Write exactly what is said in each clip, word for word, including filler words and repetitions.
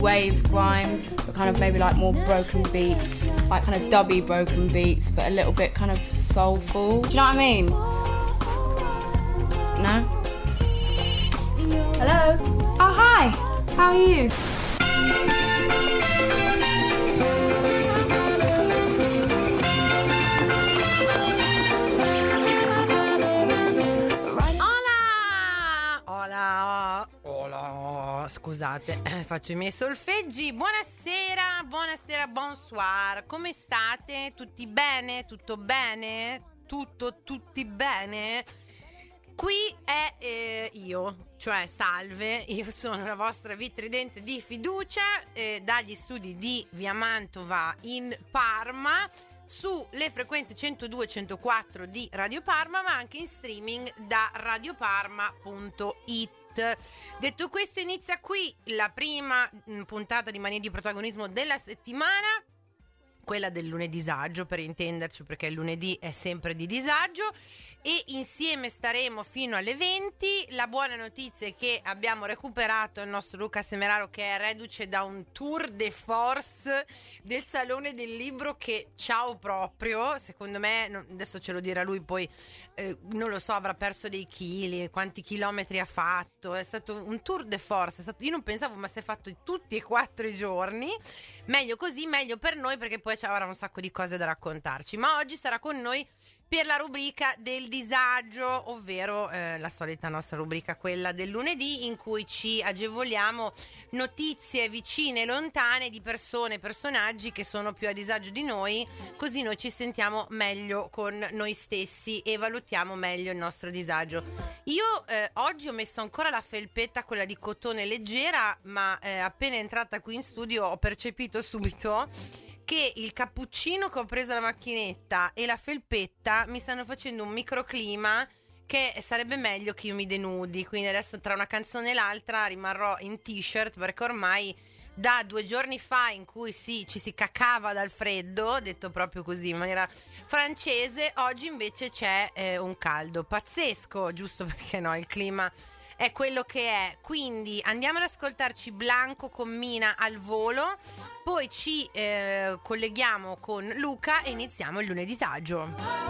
wave grime, but kind of maybe like more broken beats, like kind of dubby broken beats, but a little bit kind of soulful. Do you know what I mean? No? Hello? Oh, hi! How are you? Scusate, faccio i miei solfeggi. Buonasera, buonasera, bonsoir. Come state? Tutti bene? Tutto bene? Tutto, tutti bene? Qui è eh, io, cioè salve, io sono la vostra vitridente di fiducia eh, dagli studi di Via Mantova in Parma, sulle frequenze centodue e centoquattro di Radio Parma, ma anche in streaming da radioparma punto it. Detto questo, inizia qui la prima mh, puntata di Manie di Protagonismo della settimana, quella del lunedì disagio, per intenderci, perché il lunedì è sempre di disagio, e insieme staremo fino alle venti. La buona notizia è che abbiamo recuperato il nostro Luca Semeraro, che è reduce da un tour de force del Salone del Libro, che ciao proprio, secondo me, non, adesso ce lo dirà lui, poi eh, non lo so, avrà perso dei chili, quanti chilometri ha fatto, è stato un tour de force, è stato, io non pensavo, ma si è fatto tutti e quattro i giorni. Meglio così, meglio per noi, perché poi avrà un sacco di cose da raccontarci. Ma oggi sarà con noi per la rubrica del disagio, ovvero eh, la solita nostra rubrica, quella del lunedì, in cui ci agevoliamo notizie vicine e lontane di persone, personaggi che sono più a disagio di noi, così noi ci sentiamo meglio con noi stessi e valutiamo meglio il nostro disagio. Io eh, oggi ho messo ancora la felpetta, quella di cotone leggera, ma eh, appena entrata qui in studio ho percepito subito che il cappuccino che ho preso alla macchinetta e la felpetta mi stanno facendo un microclima che sarebbe meglio che io mi denudi, quindi adesso tra una canzone e l'altra rimarrò in t-shirt, perché ormai da due giorni fa, in cui sì, ci si cacava dal freddo, detto proprio così in maniera francese, oggi invece c'è eh, un caldo pazzesco, giusto perché no, il clima è quello che è. Quindi andiamo ad ascoltarci Blanco con Mina al volo, poi ci eh, colleghiamo con Luca e iniziamo il lunedì disagio.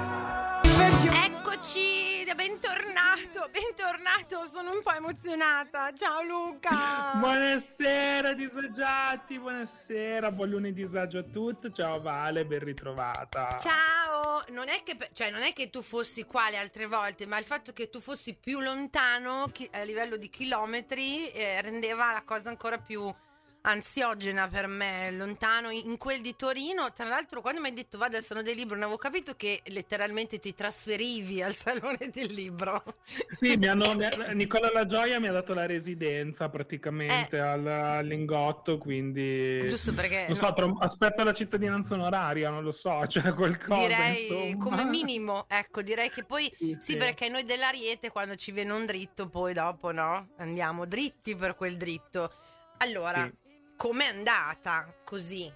Eccoci, bentornato, bentornato, sono un po' emozionata. Ciao Luca. Buonasera disagiati, buonasera, buon lunedì disagio a tutti. Ciao Vale, ben ritrovata. Ciao, non è che, cioè, non è che tu fossi qua le altre volte, ma il fatto che tu fossi più lontano chi, a livello di chilometri eh, rendeva la cosa ancora più ansiogena per me, lontano in quel di Torino. Tra l'altro, quando mi hai detto vado al Salone del Libro, non avevo capito che letteralmente ti trasferivi al Salone del Libro. Sì, mi hanno, Nicola La Gioia mi ha dato la residenza praticamente eh, al, al Lingotto, quindi giusto perché non so, no, aspetta la cittadinanza onoraria, non lo so, c'è qualcosa, direi insomma. Come minimo, ecco, direi che poi sì, sì, sì, perché noi dell'Ariete quando ci viene un dritto poi dopo no, andiamo dritti per quel dritto. Allora sì. Com'è andata così?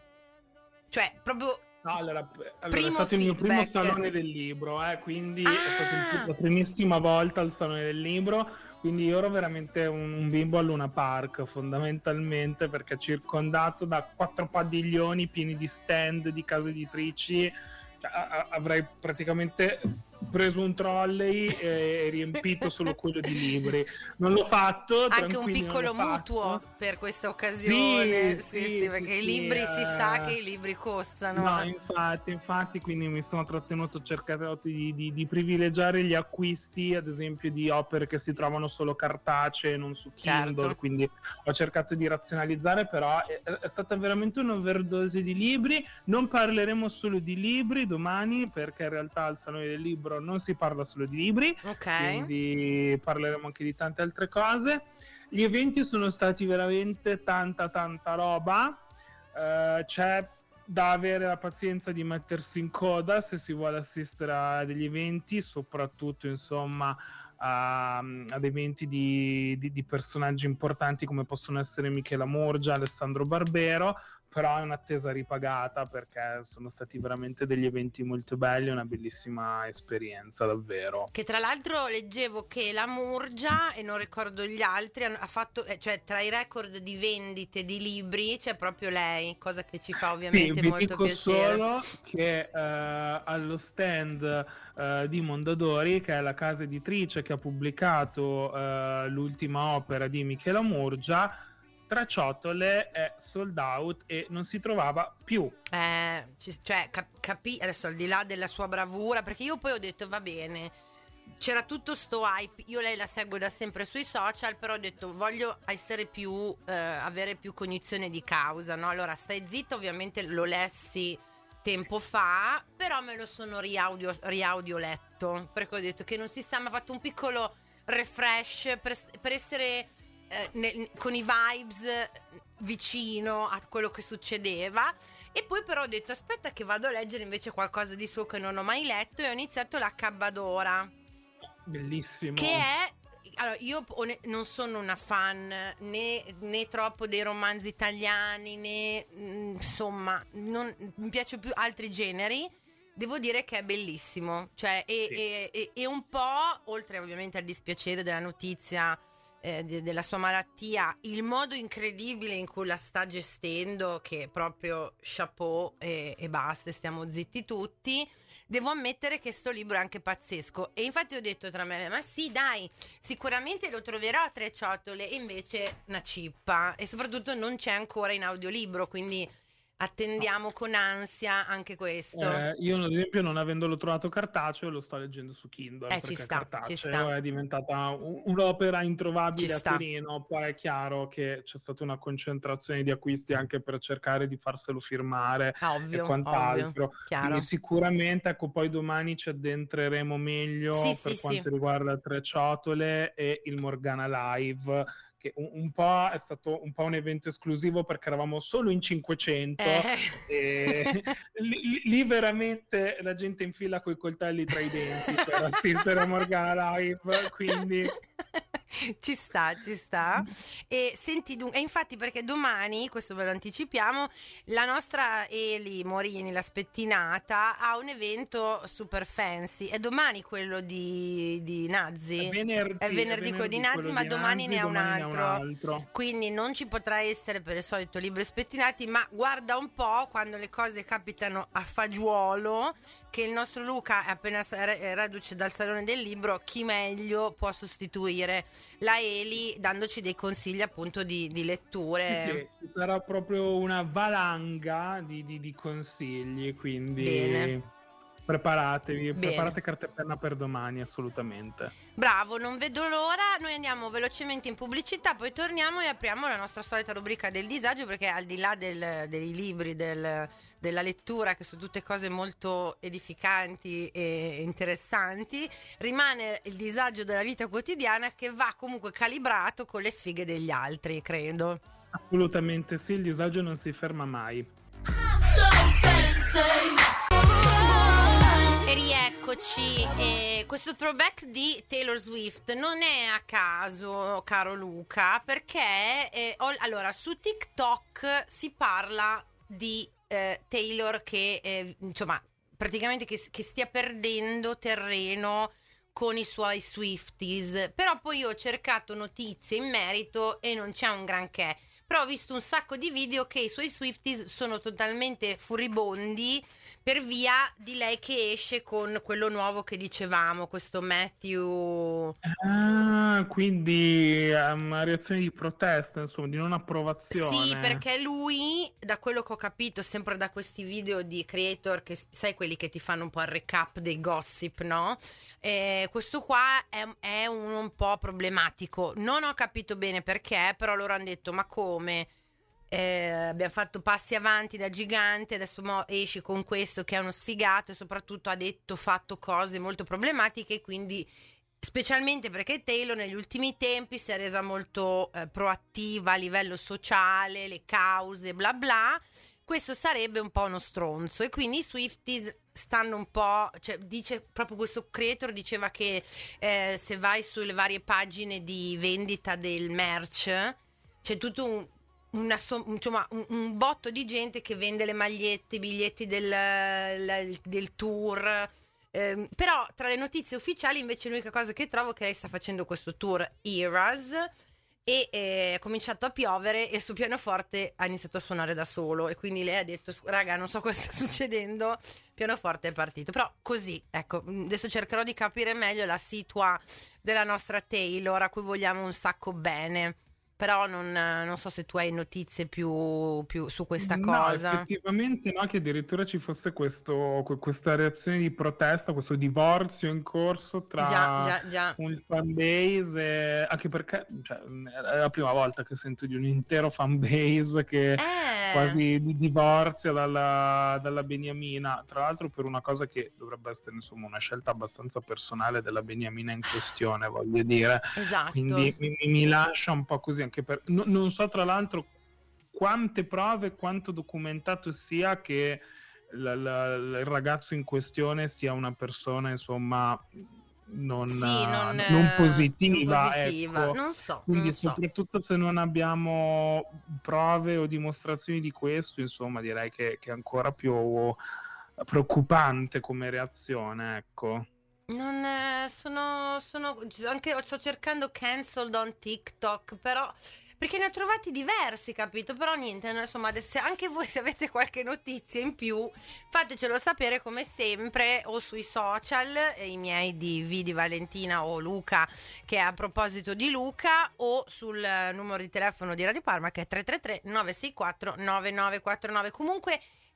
Cioè, proprio no, allora, allora è stato il mio primo Salone del Libro, eh, quindi ah. è stata la primissima volta al Salone del Libro, quindi io ero veramente un, un bimbo al Luna Park, fondamentalmente, perché circondato da quattro padiglioni pieni di stand di case editrici, cioè, a, avrei praticamente preso un trolley e riempito solo quello di libri. Non l'ho fatto, anche un piccolo mutuo per questa occasione, sì, sì, sì, sì, perché sì, i libri sì, si uh... sa che i libri costano. No, infatti, infatti, quindi mi sono trattenuto, ho cercato di, di, di privilegiare gli acquisti, ad esempio di opere che si trovano solo cartacee, non su Kindle, certo. Quindi ho cercato di razionalizzare, però è, è stata veramente un'overdose di libri. Non parleremo solo di libri domani, perché in realtà al Salone del Libro non si parla solo di libri, okay. Quindi parleremo anche di tante altre cose. Gli eventi sono stati veramente tanta tanta roba, uh, c'è da avere la pazienza di mettersi in coda se si vuole assistere a degli eventi, soprattutto insomma a, ad eventi di, di, di personaggi importanti come possono essere Michela Murgia, Alessandro Barbero. però è un'attesa ripagata perché sono stati veramente degli eventi molto belli, una bellissima esperienza davvero. Che tra l'altro leggevo che la Murgia, e non ricordo gli altri, ha fatto, cioè tra i record di vendite di libri c'è proprio lei, cosa che ci fa ovviamente sì, molto vi dico piacere. Solo che eh, allo stand eh, di Mondadori, che è la casa editrice che ha pubblicato eh, l'ultima opera di Michela Murgia, Tre ciotole è sold out e non si trovava più. Eh, cioè, cap- capì adesso, al di là della sua bravura, perché io poi ho detto va bene, c'era tutto sto hype, io lei la seguo da sempre sui social, però ho detto voglio essere più eh, avere più cognizione di causa, no? Allora stai zitta, ovviamente lo lessi tempo fa, però me lo sono riaudio, riaudio letto, perché ho detto che non si sa, mi ha fatto un piccolo refresh per, per essere eh, nel, con i vibes vicino a quello che succedeva. E poi però ho detto aspetta che vado a leggere invece qualcosa di suo che non ho mai letto, e ho iniziato l'Accabadora, bellissimo, che è, allora io non sono una fan né, né troppo dei romanzi italiani, né insomma non, mi piacciono più altri generi. Devo dire che è bellissimo, cioè e, sì. e, e, e un po', oltre ovviamente al dispiacere della notizia eh, de, della sua malattia, il modo incredibile in cui la sta gestendo, che proprio chapeau e, e basta, stiamo zitti tutti. Devo ammettere che sto libro è anche pazzesco, e infatti ho detto tra me, ma sì dai, sicuramente lo troverò a Tre ciotole, e invece una cippa, e soprattutto non c'è ancora in audiolibro, quindi attendiamo con ansia anche questo. Eh, io ad esempio, non avendolo trovato cartaceo, lo sto leggendo su Kindle, Eh, perché ci sta, cartaceo ci sta. è diventata un- un'opera introvabile Ci a sta. Torino. Poi è chiaro che c'è stata una concentrazione di acquisti anche per cercare di farselo firmare Ovvio, e quant'altro. ovvio, chiaro. Quindi sicuramente, ecco, poi domani ci addentreremo meglio Sì, per sì, quanto sì. riguarda Tre ciotole e il Morgana Live, che un, un po' è stato un po' un evento esclusivo perché eravamo solo in cinquecento Eh. e lì, lì veramente la gente in fila coi coltelli tra i denti per assistere a Morgana Live, quindi ci sta, ci sta. E senti, dun- e infatti, perché domani, questo ve lo anticipiamo, la nostra Eli Morini, la spettinata, ha un evento super fancy. È domani quello di, di Nazzi? È venerdì, è venerdì è quello di venerdì Nazzi, quello ma di domani, Nazzi, ne, ha un domani ne ha un altro. altro. Quindi non ci potrà essere per il solito libro spettinati, ma guarda un po' quando le cose capitano a fagiolo, che il nostro Luca è appena reduce dal Salone del Libro, chi meglio può sostituire la Eli dandoci dei consigli appunto di, di letture. Sì, sì, sarà proprio una valanga di, di, di consigli, quindi Bene. preparatevi, Bene. preparate carta e penna per domani, assolutamente. Bravo, non vedo l'ora. Noi andiamo velocemente in pubblicità, poi torniamo e apriamo la nostra solita rubrica del disagio, perché al di là del, dei libri, del, della lettura, che sono tutte cose molto edificanti e interessanti, rimane il disagio della vita quotidiana, che va comunque calibrato con le sfighe degli altri, credo. Assolutamente sì, il disagio non si ferma mai. E rieccoci, e questo throwback di Taylor Swift non è a caso, caro Luca, perché eh, ho, allora su TikTok si parla di eh, Taylor che eh, insomma praticamente che, che stia perdendo terreno con i suoi Swifties, però poi io ho cercato notizie in merito e non c'è un granché. Però ho visto un sacco di video che i suoi Swifties sono totalmente furibondi per via di lei che esce con quello nuovo che dicevamo, questo Matthew. Ah, quindi è una reazione di protesta, insomma, di non approvazione. Sì, perché lui, da quello che ho capito, sempre da questi video di creator, che sai, quelli che ti fanno un po' il recap dei gossip, no? Eh, questo qua è, è un, un po' problematico. Non ho capito bene perché, però loro hanno detto, ma come? Eh, abbiamo fatto passi avanti da gigante, adesso mo esci con questo che è uno sfigato, e soprattutto ha detto, fatto cose molto problematiche, quindi specialmente perché Taylor negli ultimi tempi si è resa molto eh, proattiva a livello sociale, le cause, bla bla. Questo sarebbe un po' uno stronzo, e quindi i Swifties stanno un po', cioè dice proprio questo creator, diceva che eh, se vai sulle varie pagine di vendita del merch c'è tutto un una, insomma, un, un botto di gente che vende le magliette, i biglietti del, la, del tour. Eh, però tra le notizie ufficiali invece l'unica cosa che trovo è che lei sta facendo questo tour Eras e eh, è cominciato a piovere e il suo pianoforte ha iniziato a suonare da solo e quindi lei ha detto raga non so cosa sta succedendo, il pianoforte è partito, però così, ecco, adesso cercherò di capire meglio la situa della nostra Taylor a cui vogliamo un sacco bene. Però non, non so se tu hai notizie più, più su questa no, cosa. Effettivamente no, che addirittura ci fosse questo, questa reazione di protesta, questo divorzio in corso tra già, già, già. un fanbase, e, anche perché cioè, è la prima volta che sento di un intero fanbase che eh. quasi divorzia dalla, dalla Beniamina, tra l'altro per una cosa che dovrebbe essere insomma una scelta abbastanza personale della Beniamina in questione, voglio dire. Esatto. Quindi mi, mi lascia un po' così. Anche per, no, non so tra l'altro quante prove, quanto documentato sia che la, la, il ragazzo in questione sia una persona insomma non, sì, non, non positiva, non positiva. Ecco. Non so, quindi non soprattutto so. se non abbiamo prove o dimostrazioni di questo, insomma direi che, che è ancora più preoccupante come reazione, ecco. Non eh, sono, sono anche sto cercando cancelled on TikTok, però perché ne ho trovati diversi, capito? Però niente, no, insomma, adesso, anche voi se avete qualche notizia in più, fatecelo sapere come sempre o sui social, eh, i miei di V di Valentina o Luca, che è a proposito di Luca, o sul eh, numero di telefono di Radio Parma che è tre tre tre nove sei quattro nove nove quattro nove. Comunque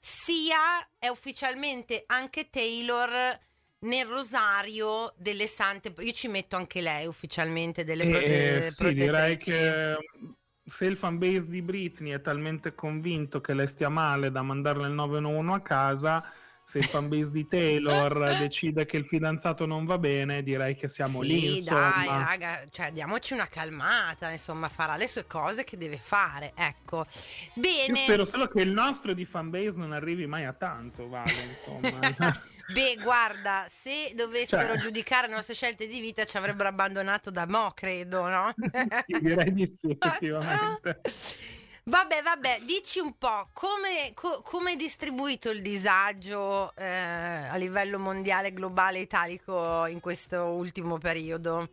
sia è ufficialmente anche Taylor nel rosario delle sante, io ci metto anche lei ufficialmente delle, pro- delle eh, sì, direi protettrici. che se il fanbase di Britney è talmente convinto che lei stia male da mandarle il nove uno uno a casa, se il fanbase di Taylor decide che il fidanzato non va bene, direi che siamo sì, lì, insomma. dai, raga, cioè diamoci una calmata, insomma, farà le sue cose che deve fare, ecco. Bene. Io spero solo che il nostro di fanbase non arrivi mai a tanto, Vale, insomma. Beh, guarda, se dovessero cioè... giudicare le nostre scelte di vita ci avrebbero abbandonato da mo', credo, no? Sì, direi di sì, effettivamente. Vabbè, vabbè, dici un po' come, co- come è distribuito il disagio eh, a livello mondiale, globale, italico in questo ultimo periodo?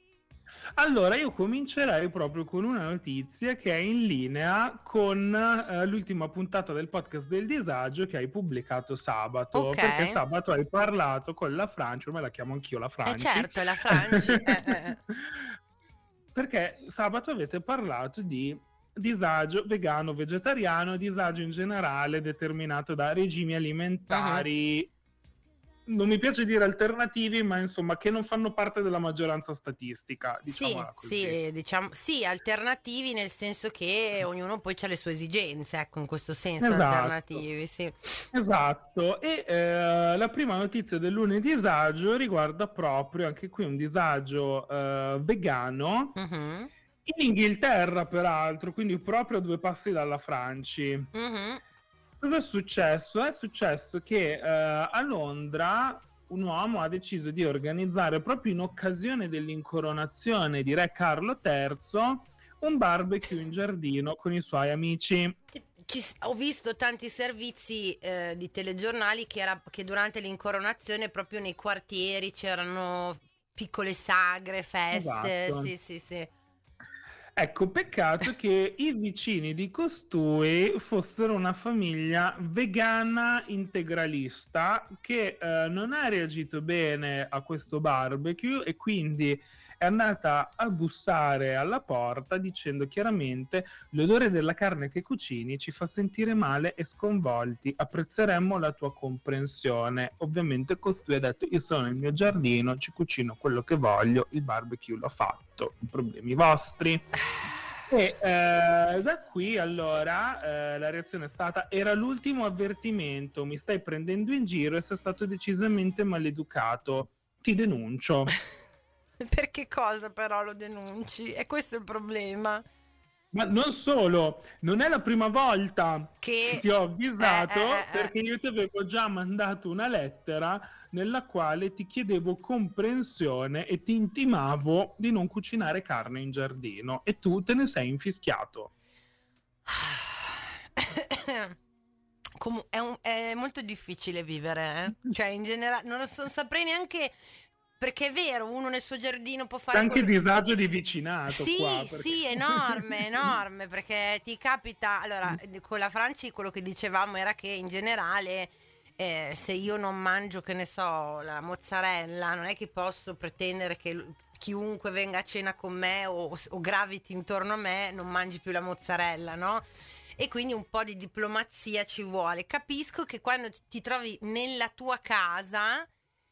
Allora, io comincerei proprio con una notizia che è in linea con eh, l'ultima puntata del podcast del disagio che hai pubblicato sabato. Ok. Perché sabato hai parlato con la Franci, ormai la chiamo anch'io la Franci. Eh certo, è la Franci. eh, eh. Perché sabato avete parlato di disagio vegano, vegetariano, disagio in generale determinato da regimi alimentari... Uh-huh. Non mi piace dire alternativi, ma insomma che non fanno parte della maggioranza statistica, diciamola sì, così. Sì, diciamo, sì, alternativi nel senso che ognuno poi ha le sue esigenze, ecco, in questo senso, esatto. alternativi, sì. Esatto, e eh, la prima notizia del lunedì disagio riguarda proprio, anche qui, un disagio eh, vegano, uh-huh. in Inghilterra peraltro, quindi proprio a due passi dalla Franci. Uh-huh. Cosa è successo? È successo che eh, a Londra un uomo ha deciso di organizzare, proprio in occasione dell'incoronazione di Re Carlo terzo, un barbecue in giardino con i suoi amici. Ci, ho visto tanti servizi eh, di telegiornali che, era, che durante l'incoronazione proprio nei quartieri c'erano piccole sagre, feste, esatto. sì sì sì. Ecco, peccato che i vicini di costui fossero una famiglia vegana integralista che eh, non ha reagito bene a questo barbecue e quindi è andata a bussare alla porta dicendo chiaramente: l'odore della carne che cucini ci fa sentire male e sconvolti, apprezzeremmo la tua comprensione. Ovviamente costui ha detto: io sono nel mio giardino, ci cucino quello che voglio, il barbecue l'ho fatto, problemi vostri. E eh, da qui allora eh, la reazione è stata: era l'ultimo avvertimento, mi stai prendendo in giro e sei stato decisamente maleducato, ti denuncio. Perché cosa però lo denunci? E questo è il problema. Ma non solo, non è la prima volta che, che ti ho avvisato, eh, eh, perché io ti avevo già mandato una lettera nella quale ti chiedevo comprensione e ti intimavo di non cucinare carne in giardino e tu te ne sei infischiato. Com- è, un- è molto difficile vivere, eh? Cioè in generale non lo so, non saprei neanche, perché è vero, uno nel suo giardino può fare C'è anche quello... disagio di vicinato Sì, qua, perché... sì, enorme, enorme, perché ti capita, allora, con la Franci quello che dicevamo era che in generale eh, se io non mangio, che ne so, la mozzarella, non è che posso pretendere che l- chiunque venga a cena con me o, o graviti intorno a me non mangi più la mozzarella, no? E quindi un po' di diplomazia ci vuole. Capisco che quando ti trovi nella tua casa,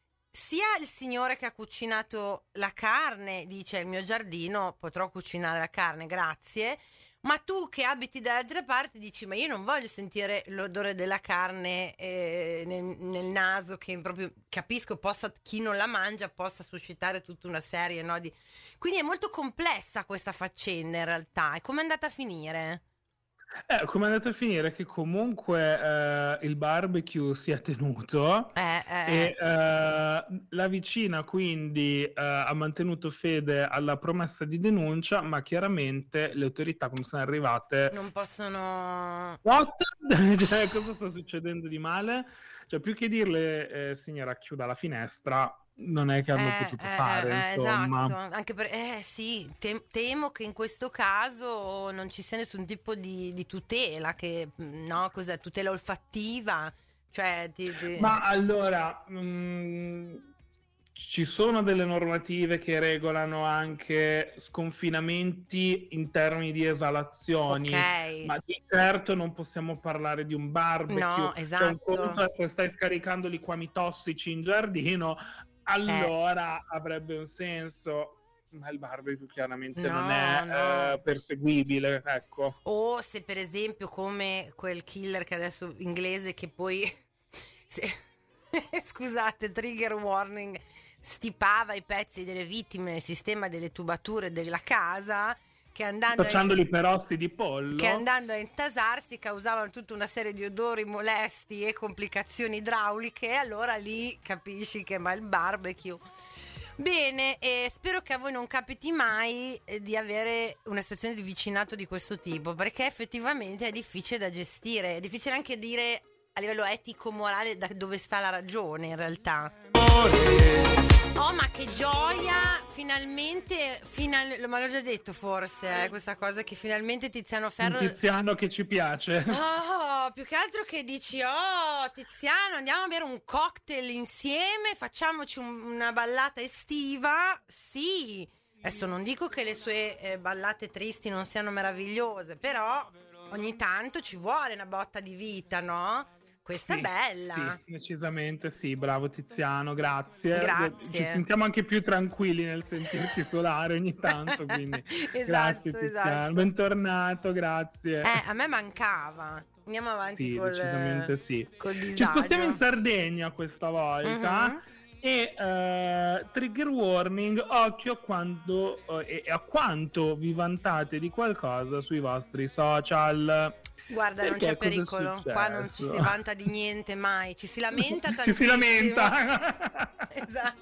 sia il signore che ha cucinato la carne dice: il mio giardino, potrò cucinare la carne, grazie, ma tu che abiti dall'altra parte dici: ma io non voglio sentire l'odore della carne eh, nel, nel naso, che proprio capisco possa, chi non la mangia possa suscitare tutta una serie, no, di... Quindi è molto complessa questa faccenda in realtà. E come è andata a finire? Eh, come è andato a finire? Che comunque eh, il barbecue si è tenuto Eh, eh, e eh, la vicina quindi eh, ha mantenuto fede alla promessa di denuncia, ma chiaramente le autorità come sono arrivate... non possono... What? Cioè, cosa sta succedendo di male? Cioè, più che dirle eh, signora chiuda la finestra, non è che hanno Eh, potuto eh, fare, eh, insomma. esatto, anche per, eh sì, tem- temo che in questo caso non ci sia nessun tipo di, di tutela, che no, cos'è, tutela olfattiva, cioè di, di... Ma allora, mh, ci sono delle normative che regolano anche sconfinamenti in termini di esalazioni, Ok, ma di certo non possiamo parlare di un barbecue. no, Cioè, un esatto, conto è se stai scaricando liquami tossici in giardino, eh, allora avrebbe un senso, ma il barbecue chiaramente non no, è no. eh, perseguibile, ecco. O se per esempio come quel killer che adesso inglese che poi se- scusate, trigger warning, stipava i pezzi delle vittime nel sistema delle tubature della casa, che andando a, Facciandoli per osti di pollo. che andando a intasarsi causavano tutta una serie di odori molesti e complicazioni idrauliche, e allora lì capisci che ma il barbecue. Bene, e spero che a voi non capiti mai eh, di avere una situazione di vicinato di questo tipo, perché effettivamente è difficile da gestire, è difficile anche dire a livello etico-morale da dove sta la ragione in realtà. Oh, ma che gioia! Finalmente, final... ma l'ho già detto forse, eh, questa cosa che finalmente Tiziano Ferro... Un Tiziano che ci piace. Oh, più che altro che dici: oh Tiziano, andiamo a bere un cocktail insieme, facciamoci un- una ballata estiva. Sì, adesso non dico che le sue eh, ballate tristi non siano meravigliose, però ogni tanto ci vuole una botta di vita, no? Questa Sì, è bella. sì, decisamente sì, bravo Tiziano, grazie. Grazie. Ci sentiamo anche più tranquilli nel sentirti solare ogni tanto, quindi Esatto, grazie Tiziano, esatto. bentornato, grazie. Eh, a me mancava. Andiamo avanti Sì, col, decisamente sì. col disagio. Ci spostiamo in Sardegna questa volta. Mhm. E eh, trigger warning, occhio a quando eh, e a quanto vi vantate di qualcosa sui vostri social. Guarda, non Perché c'è cosa è pericolo, qua non ci si successo? vanta di niente mai, ci si lamenta Ci tantissimo. si lamenta. Esatto.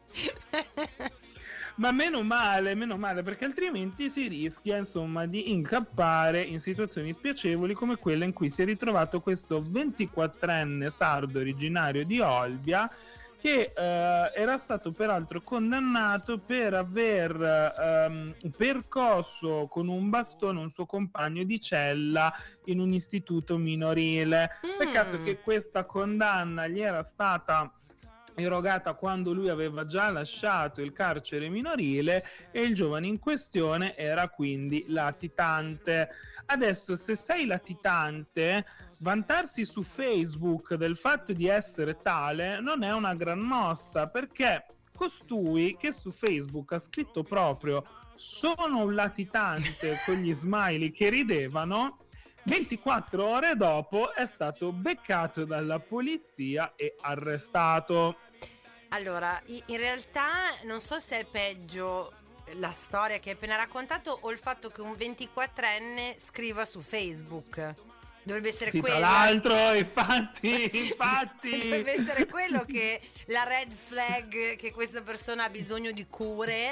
Ma meno male, meno male, perché altrimenti si rischia, insomma, di incappare in situazioni spiacevoli come quella in cui si è ritrovato questo ventiquattrenne sardo originario di Olbia, che eh, era stato peraltro condannato per aver ehm, percosso con un bastone un suo compagno di cella in un istituto minorile. Mm. Peccato che questa condanna gli era stata erogata quando lui aveva già lasciato il carcere minorile e il giovane in questione era quindi latitante. Adesso, se sei latitante, vantarsi su Facebook del fatto di essere tale non è una gran mossa, perché costui che su Facebook ha scritto proprio "sono un latitante" con gli smiley che ridevano, ventiquattro ore dopo è stato beccato dalla polizia e arrestato. Allora, i- in realtà non so se è peggio la storia che hai appena raccontato o il fatto che un ventiquattrenne scriva su Facebook. Dovrebbe essere Sì, quello. tra l'altro, infatti, infatti. Dovrebbe essere quello che la red flag, che questa persona ha bisogno di cure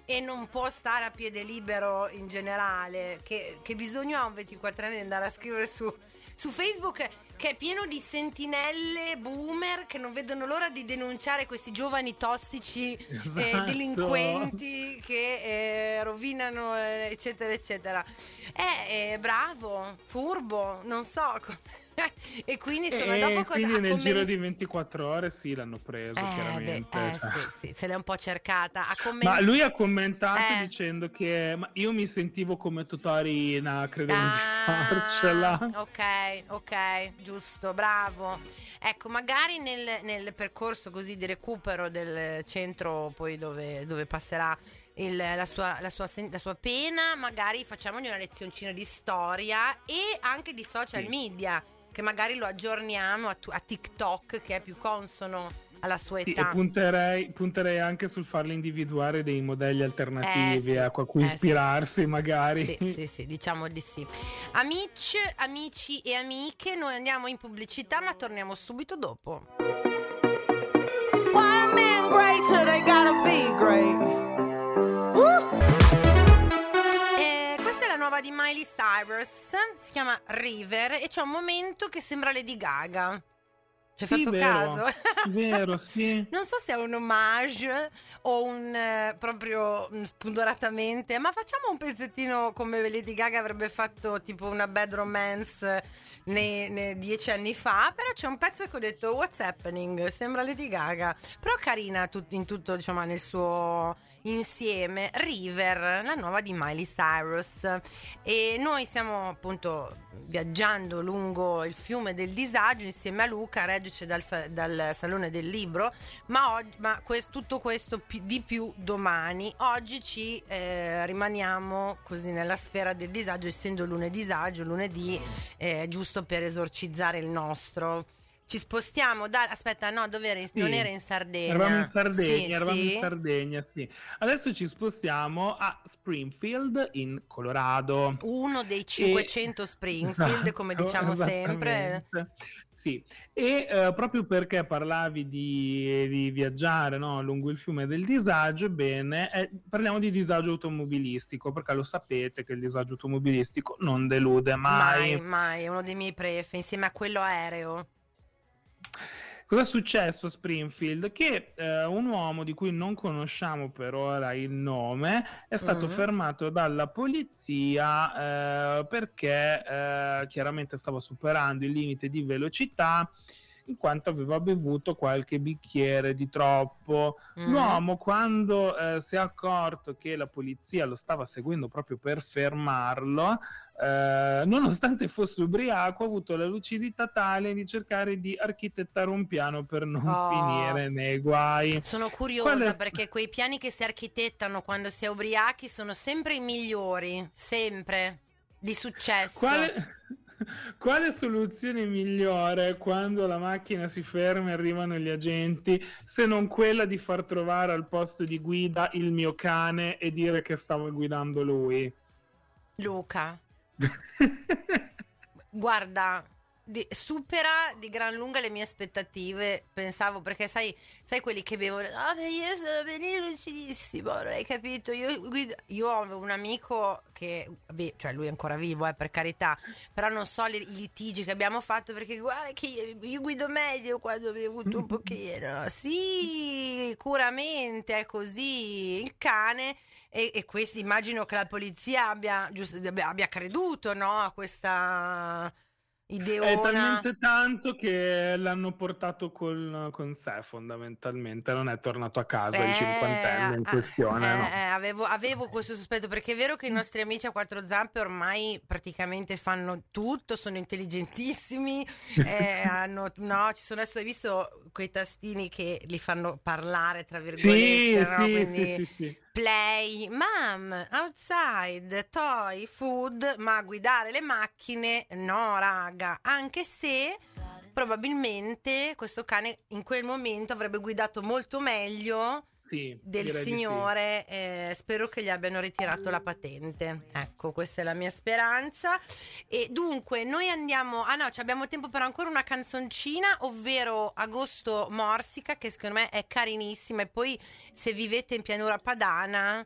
e non può stare a piede libero in generale, che, che bisogno ha un ventiquattrenne di andare a scrivere su, su Facebook, che è pieno di sentinelle boomer che non vedono l'ora di denunciare questi giovani tossici, esatto. eh, delinquenti che eh, rovinano eh, eccetera eccetera. È, è bravo, furbo, non so come. E quindi sono e dopo cosa quindi nel comment- giro di ventiquattro ore sì l'hanno preso eh, chiaramente beh, eh, cioè. sì, sì, se l'è un po' cercata a comment- ma lui ha commentato eh. dicendo che ma io mi sentivo come Totorina, credevo ah, di farcela. ok ok giusto, bravo. Ecco, magari nel, nel percorso così di recupero del centro poi dove, dove passerà Il, la, sua, la, sua, la sua pena, magari facciamogli una lezioncina di storia e anche di social sì. media, che magari lo aggiorniamo a, a TikTok, che è più consono alla sua sì, età. e punterei, punterei anche sul farle individuare dei modelli alternativi, eh, sì, ecco, a cui eh, ispirarsi sì. magari. Sì, sì, sì, diciamo di sì. Amici, amici e amiche, noi andiamo in pubblicità, ma torniamo subito dopo. Why are men great till they gotta be great? E questa è la nuova di Miley Cyrus, si chiama River e c'è un momento che sembra Lady Gaga. Ci hai sì, fatto vero, caso? Vero, sì. Non so se è un omaggio o un eh, proprio spudoratamente, ma facciamo un pezzettino come Lady Gaga avrebbe fatto tipo una Bad Romance nei, nei dieci anni fa, però c'è un pezzo che ho detto what's happening, sembra Lady Gaga, però carina tut- in tutto, diciamo, nel suo insieme. River, la nuova di Miley Cyrus, e noi stiamo appunto viaggiando lungo il fiume del disagio insieme a Luca, reduce dal, dal Salone del Libro, ma, oggi, ma quest, tutto questo pi, di più domani. Oggi ci eh, rimaniamo così nella sfera del disagio, essendo lunedì disagio, lunedì eh, giusto per esorcizzare il nostro. Ci spostiamo da... Aspetta, no, dove era? Sì. Non era in Sardegna. Eravamo in Sardegna, sì, eravamo sì. in Sardegna, sì. Adesso ci spostiamo a Springfield, in Colorado. Uno dei cinquecento e... Springfield, esatto, come diciamo sempre. Sì, e uh, proprio perché parlavi di, di viaggiare, no, lungo il fiume del disagio, bene, eh, parliamo di disagio automobilistico, perché lo sapete che il disagio automobilistico non delude mai. Mai, mai, è uno dei miei prefe, insieme a quello aereo. Cosa è successo a Springfield? Che eh, un uomo di cui non conosciamo per ora il nome è stato Mm. fermato dalla polizia eh, perché eh, chiaramente stava superando il limite di velocità in quanto aveva bevuto qualche bicchiere di troppo. Mm. L'uomo, quando eh, si è accorto che la polizia lo stava seguendo proprio per fermarlo, eh, nonostante fosse ubriaco, ha avuto la lucidità tale di cercare di architettare un piano per non Oh. finire nei guai. Sono curiosa Qual è- perché quei piani che si architettano quando si è ubriachi sono sempre i migliori, sempre, di successo. Quale... Quale soluzione migliore quando la macchina si ferma e arrivano gli agenti, se non quella di far trovare al posto di guida il mio cane e dire che stava guidando lui? Luca, guarda, di- supera di gran lunga le mie aspettative. Pensavo, perché sai, sai quelli che bevono, ah, beh, io sono benissimo lucidissimo, non hai capito? Io, guido- io ho un amico che, beh, cioè lui è ancora vivo, eh, per carità, però non so le- i litigi che abbiamo fatto, perché guarda che io, io guido meglio quando ho bevuto un pochino. Sì, curamente è così. Il cane. E, e questi, immagino che la polizia abbia, giusto, abbia, abbia creduto, no, a questa ideona. È talmente tanto che l'hanno portato col, con sé, fondamentalmente. Non è tornato a casa il Eh, cinquantenne in ah, questione, eh, no. eh, avevo, avevo questo sospetto, perché è vero che i nostri amici a quattro zampe ormai praticamente fanno tutto, sono intelligentissimi, eh, hanno, no, ci sono, adesso hai visto quei tastini che li fanno parlare, tra virgolette, Sì, no? sì, Quindi sì, sì, sì. play, mom, outside, toy, food, ma guidare le macchine no, raga, anche se probabilmente questo cane in quel momento avrebbe guidato molto meglio Sì, del direi di sì. signore. eh, spero che gli abbiano ritirato la patente, ecco, questa è la mia speranza. E dunque noi andiamo, ah no, ci abbiamo tempo per ancora una canzoncina, ovvero Agosto Morsica, che secondo me è carinissima, e poi se vivete in pianura padana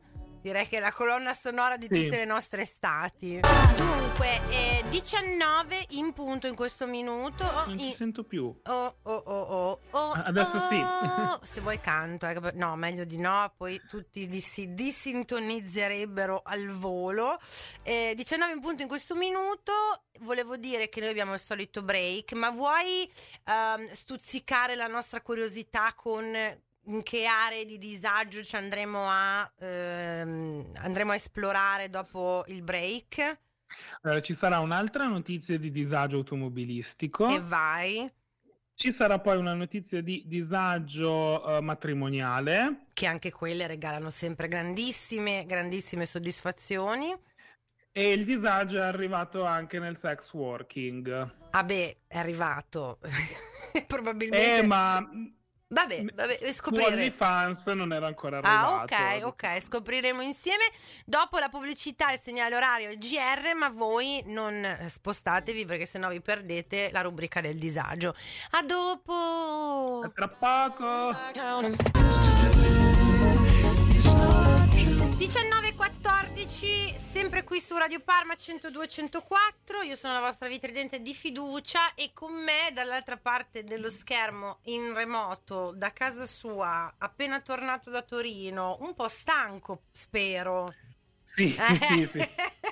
direi che è la colonna sonora di Sì. tutte le nostre estati. Dunque, eh, diciannove in punto in questo minuto. Non ti In- sento più. Oh, oh, oh, oh, oh, Adesso sì. oh. Se vuoi canto, eh, no, meglio di no, poi tutti si disintonizzerebbero al volo. Eh, diciannove in punto in questo minuto. Volevo dire che noi abbiamo il solito break, ma vuoi ehm, stuzzicare la nostra curiosità con in che aree di disagio ci andremo a ehm, andremo a esplorare dopo il break? Allora, ci sarà un'altra notizia di disagio automobilistico. E vai. Ci sarà poi una notizia di disagio eh, matrimoniale. Che anche quelle regalano sempre grandissime, grandissime soddisfazioni. E il disagio è arrivato anche nel sex working. Ah beh, è arrivato. Probabilmente. Eh, ma Vabbè, vabbè, su scopriremo. OnlyFans non era ancora Ah, arrivato. ok, ok, scopriremo insieme. Dopo la pubblicità, il segnale orario, il G R, ma voi non spostatevi perché sennò vi perdete la rubrica del disagio. A dopo! A tra poco. diciannove e quattordici, sempre qui su Radio Parma centodue e centoquattro. Io sono la vostra vitridente di fiducia e con me dall'altra parte dello schermo in remoto da casa sua, appena tornato da Torino, un po' stanco, spero. Sì, sì, sì.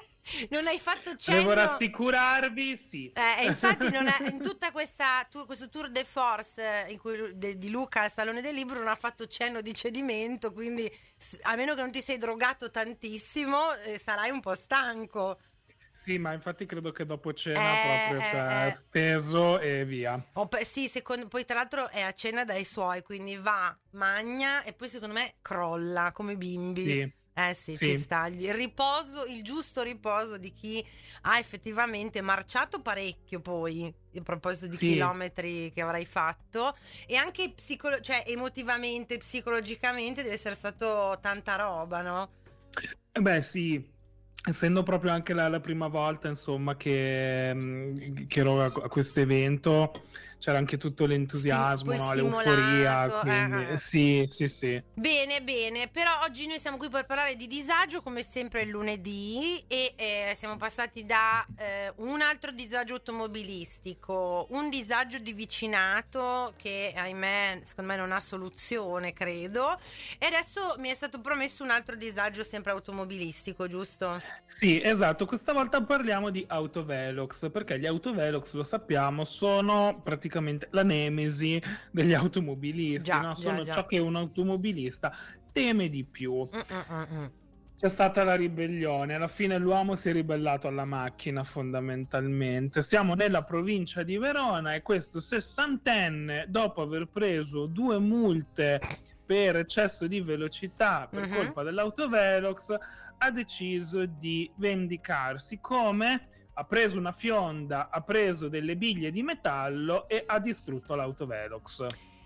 Non hai fatto cenno. Devo rassicurarvi, sì. Eh, infatti non è, in tutta questa tu- questo tour de force in cui, de, di Luca al Salone del Libro non ha fatto cenno di cedimento, quindi s- a meno che non ti sei drogato tantissimo eh, sarai un po' stanco. Sì, ma infatti credo che dopo cena Eh, proprio eh, cioè, eh. steso e via. O pe- sì, secondo, poi tra l'altro è a cena dai suoi, quindi va, magna e poi secondo me crolla come bimbi. Sì. Eh sì, Sì. ci sta. Il riposo, il giusto riposo di chi ha effettivamente marciato parecchio poi, a proposito di Sì. chilometri che avrai fatto, e anche psicolo- cioè emotivamente, psicologicamente deve essere stato tanta roba, no? Eh Beh, sì, essendo proprio anche la, la prima volta, insomma, che, mh, che ero a, a questo evento, c'era anche tutto l'entusiasmo, Stim- no? poi L'euforia, stimolato, quindi eh, eh. sì, sì, sì. Bene, bene, però oggi noi siamo qui per parlare di disagio come sempre il lunedì e eh, siamo passati da eh, un altro disagio automobilistico, un disagio di vicinato che ahimè secondo me non ha soluzione, credo, e adesso mi è stato promesso un altro disagio sempre automobilistico, giusto? Sì, esatto, questa volta parliamo di autovelox, perché gli autovelox, lo sappiamo, sono praticamente la nemesi degli automobilisti, Già, no? già, Sono già. ciò che un automobilista teme di più. Mm-mm-mm. C'è stata la ribellione, alla fine l'uomo si è ribellato alla macchina fondamentalmente. Siamo nella provincia di Verona e questo sessantenne, dopo aver preso due multe per eccesso di velocità per Mhm. colpa dell'autovelox, ha deciso di vendicarsi. Come? Ha preso una fionda, ha preso delle biglie di metallo e ha distrutto l'autovelox.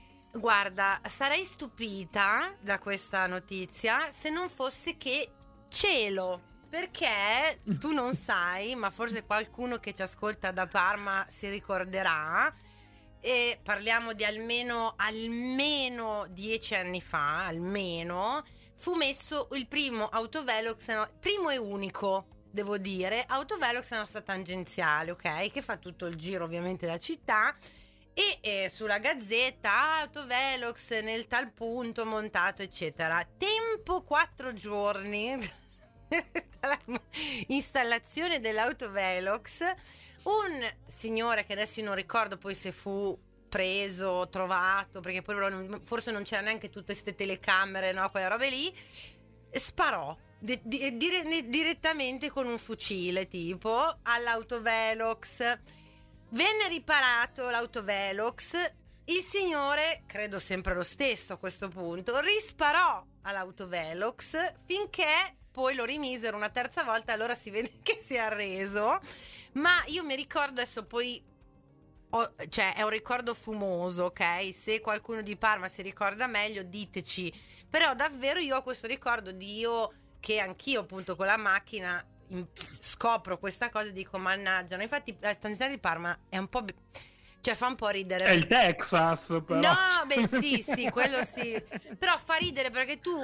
Guarda, sarei stupita da questa notizia se non fosse che cielo, perché tu non sai, ma forse qualcuno che ci ascolta da Parma si ricorderà, e parliamo di almeno, almeno dieci anni fa, almeno, fu messo il primo autovelox, no, primo e unico, devo dire, autovelox a nostra tangenziale, ok? Che fa tutto il giro ovviamente della città. E eh, sulla gazzetta autovelox nel tal punto montato eccetera, tempo quattro giorni dalla installazione dell'autovelox, un signore che adesso io non ricordo poi se fu preso, trovato, perché poi non- forse non c'era neanche tutte queste telecamere, no, quelle robe lì, sparò di- di- dire- direttamente con un fucile tipo all'autovelox. Venne riparato l'autovelox, il signore, credo sempre lo stesso a questo punto, risparò all'autovelox finché poi lo rimisero una terza volta, allora si vede che si è arreso. Ma io mi ricordo adesso poi, ho- cioè è un ricordo fumoso, ok? Se qualcuno di Parma si ricorda meglio diteci, però davvero io ho questo ricordo di io che anch'io appunto con la macchina in- scopro questa cosa e dico mannaggia, no? Infatti la tangenziale di Parma è un po' bi- cioè fa un po' ridere. È il Texas, però. No, beh sì, sì, quello sì. Però fa ridere perché tu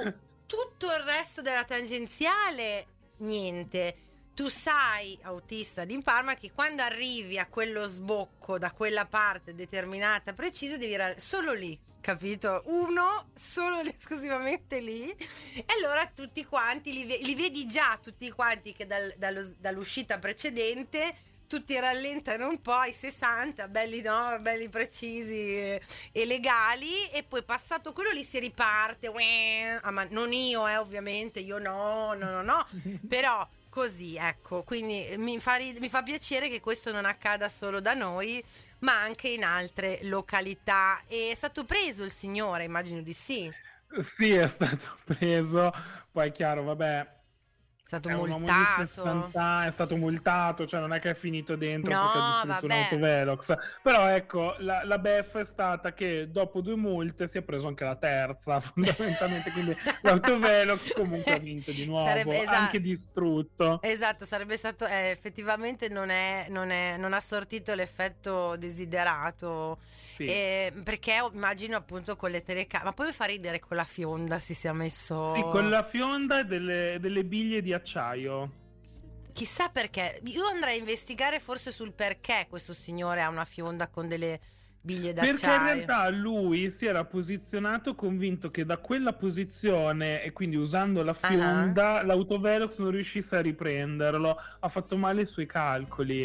tutto il resto della tangenziale, niente. Tu sai, autista di Parma, che quando arrivi a quello sbocco da quella parte determinata, precisa, devi arrivare solo lì, capito? Uno, solo ed esclusivamente lì. E allora tutti quanti, li, li vedi già tutti quanti che dal, dallo, dall'uscita precedente, tutti rallentano un po' i sessanta, belli no, belli precisi e, e legali, e poi passato quello lì si riparte. Uè, ah, ma non io, eh, ovviamente, io no, no, no, no, però... Così, ecco, quindi mi fa, mi fa piacere che questo non accada solo da noi, ma anche in altre località. E è stato preso il signore, immagino di sì. Sì, è stato preso, poi è chiaro, vabbè, È stato è un uomo di multato. sessanta, è stato multato, cioè non è che è finito dentro No, perché ha distrutto vabbè. un'autovelox. Però ecco, la, la beffa è stata che dopo due multe si è preso anche la terza, fondamentalmente, quindi l'autovelox comunque ha vinto di nuovo, Sarebbe, esatto. anche distrutto. Esatto, sarebbe stato, eh, effettivamente non, è, non, è, non ha sortito l'effetto desiderato. Sì. Eh, perché immagino appunto con le telecamere, ma poi mi fa ridere con la fionda si sia messo. Sì, con la fionda e delle, delle biglie di acciaio. Chissà perché. Io andrei a investigare forse sul perché questo signore ha una fionda con delle biglie d'acciaio. Perché in realtà lui si era posizionato convinto che da quella posizione, e quindi usando la fionda, uh-huh. l'autovelox non riuscisse a riprenderlo. Ha fatto male i suoi calcoli.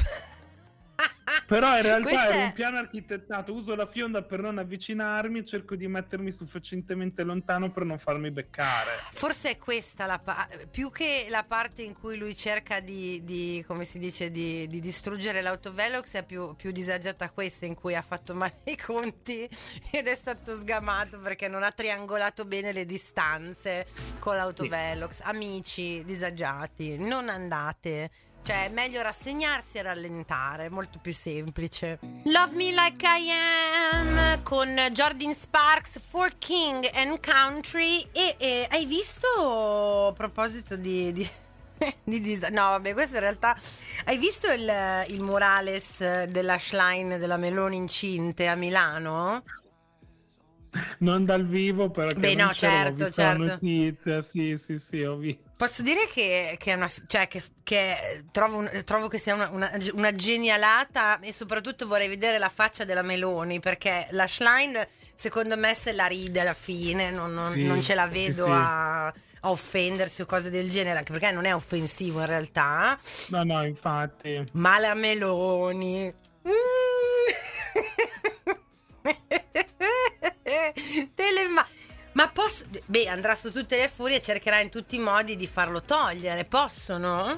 Però in realtà Questa era è... un piano architettato, uso la fionda per non avvicinarmi e cerco di mettermi sufficientemente lontano per non farmi beccare. Forse è questa la parte, più che la parte in cui lui cerca di, di come si dice, di, di distruggere l'autovelox, è più, più disagiata questa, in cui ha fatto male i conti ed è stato sgamato perché non ha triangolato bene le distanze con l'autovelox. Sì. Amici disagiati, non andate. Cioè, è meglio rassegnarsi e rallentare, molto più semplice. Love Me Like I Am con Jordan Sparks, For King and Country. E, e hai visto, a proposito di... di... di dis- no vabbè, questo in realtà hai visto il, il murales della Schlein della Meloni incinte a Milano? Non dal vivo, perché Beh, non no, c'era, certo, ho visto certo. la notizia, sì, sì, sì, ho visto. Posso dire che, che è una, cioè che, che trovo, un, trovo che sia una, una, una genialata, e soprattutto vorrei vedere la faccia della Meloni, perché la Schlein secondo me se la ride alla fine, non, non, sì, non ce la vedo sì, sì. A, a offendersi o cose del genere, anche perché non è offensivo in realtà. No, no, infatti. Ma la Meloni... Telema- ma posso, beh, andrà su tutte le furie e cercherà in tutti i modi di farlo togliere. Possono?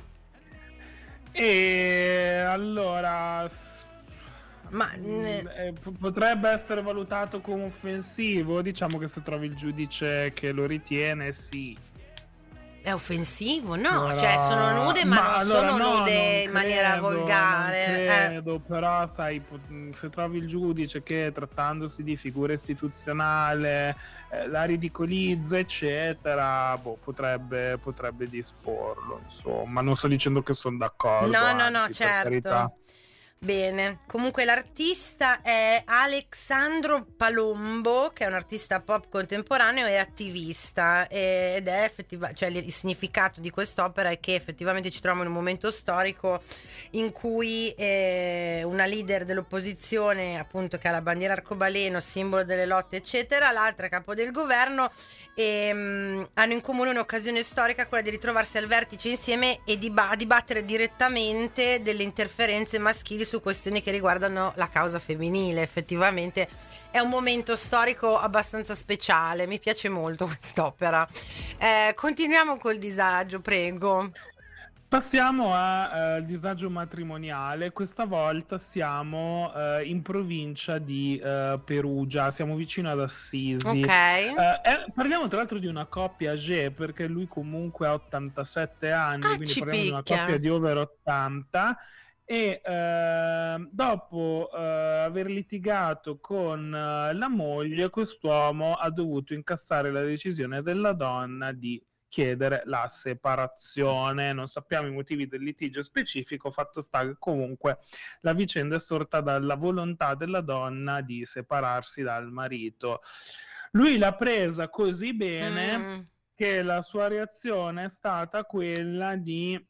E allora, ma eh, potrebbe essere valutato come offensivo. Diciamo che se trovi il giudice che lo ritiene, sì. È offensivo? No, Però... cioè sono nude, ma, ma non allora, sono no, nude non in maniera credo, volgare. Non credo, eh. però sai, se trovi il giudice che trattandosi di figura istituzionale eh, la ridicolizza, eccetera, boh, potrebbe, potrebbe disporlo, insomma. Non sto dicendo che sono d'accordo. No, anzi, no, no, per certo. carità. Bene, comunque l'artista è Alexandro Palombo, che è un artista pop contemporaneo e attivista, ed è effettivamente, cioè il significato di quest'opera è che effettivamente ci troviamo in un momento storico in cui eh, una leader dell'opposizione, appunto, che ha la bandiera arcobaleno, simbolo delle lotte eccetera, l'altra capo del governo, e, mh, hanno in comune un'occasione storica, quella di ritrovarsi al vertice insieme e di ba- dibattere direttamente delle interferenze maschili su questioni che riguardano la causa femminile. Effettivamente è un momento storico abbastanza speciale, mi piace molto quest'opera. Eh, continuiamo col disagio, prego. Passiamo al uh, disagio matrimoniale. Questa volta siamo uh, in provincia di uh, Perugia, siamo vicino ad Assisi. Ok. Uh, eh, parliamo tra l'altro di una coppia age, perché lui comunque ha ottantasette anni, ah, quindi parliamo picchia. di una coppia di over ottanta. E uh, dopo uh, aver litigato con uh, la moglie, quest'uomo ha dovuto incassare la decisione della donna di chiedere la separazione. Non sappiamo i motivi del litigio specifico, fatto sta che comunque la vicenda è sorta dalla volontà della donna di separarsi dal marito. Lui l'ha presa così bene mm. che la sua reazione è stata quella di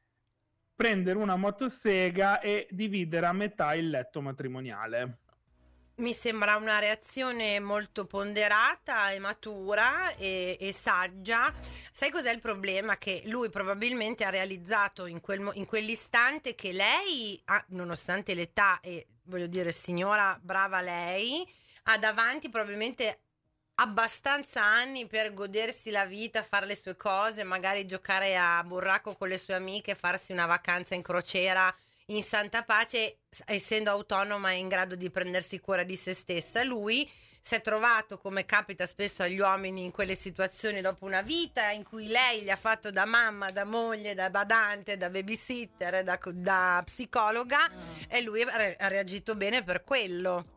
prendere una motosega e dividere a metà il letto matrimoniale. Mi sembra una reazione molto ponderata e matura e, e saggia. Sai cos'è il problema? Che lui probabilmente ha realizzato in, quel, in quell'istante che lei, ha, nonostante l'età, e voglio dire signora brava lei, ha davanti probabilmente abbastanza anni per godersi la vita, fare le sue cose, magari giocare a burraco con le sue amiche, farsi una vacanza in crociera in santa pace, essendo autonoma e in grado di prendersi cura di se stessa. Lui si è trovato, come capita spesso agli uomini in quelle situazioni, dopo una vita in cui lei gli ha fatto da mamma, da moglie, da badante, da babysitter, da, da psicologa, mm. e lui ha reagito bene per quello.